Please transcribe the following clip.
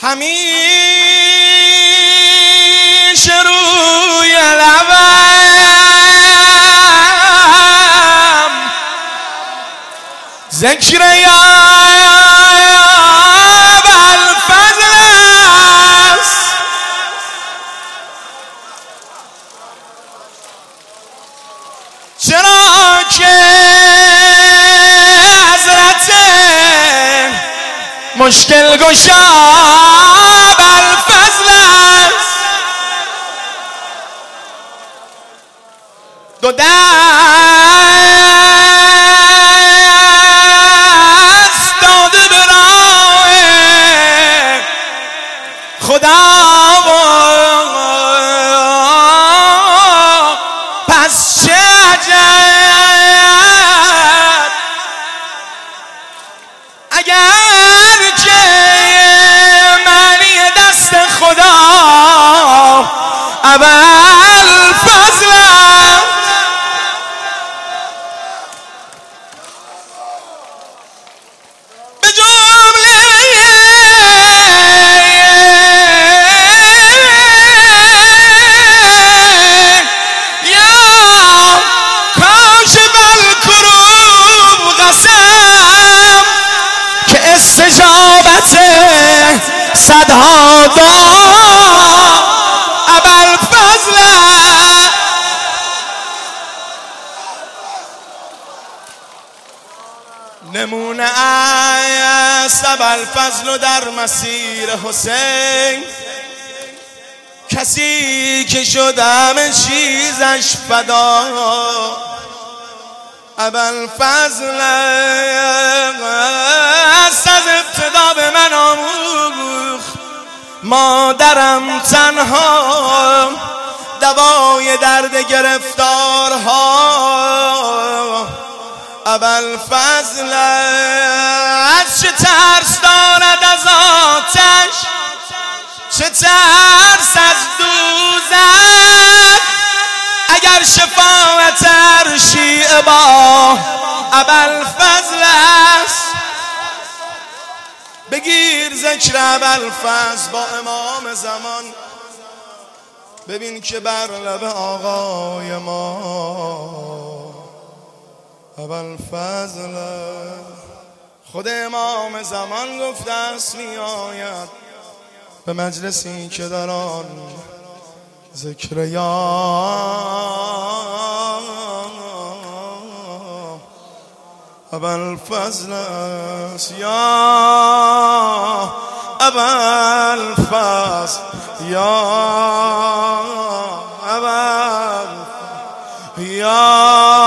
همیشه روی لبم ذکر یا ابوالفضل است. چرا که حضرت مشکل گشا ابوالفضل است. دو دست داده به راه خدا پس چه عجب اگر که معنی دست خدا ابوالفضل است. به جمله یا کاشف الکروب قسم که استجابت صدها دعا ابوالفضل است. نمونه است ابوالفضل در مسیر حسین، کسی که شد همه چیزش فدا ابوالفضل است. از ابتدا به من آموخت مادرم تنها دوای درد گرفتارها ابوالفضل است. چه ترس دارد از آتش، چه ترس از دوزخ، اگر شفاعت هر شیعه با ابوالفضل است. بگیر ذکر ابوالفضل با امام زمان، ببین که بر لب آقای ما ابوالفضل. خود امام زمان گفته است می آید به مجلسی که در آن ذکر یا ابوالفضل است. یا ابوالفضل، یا ابوالفضل، یا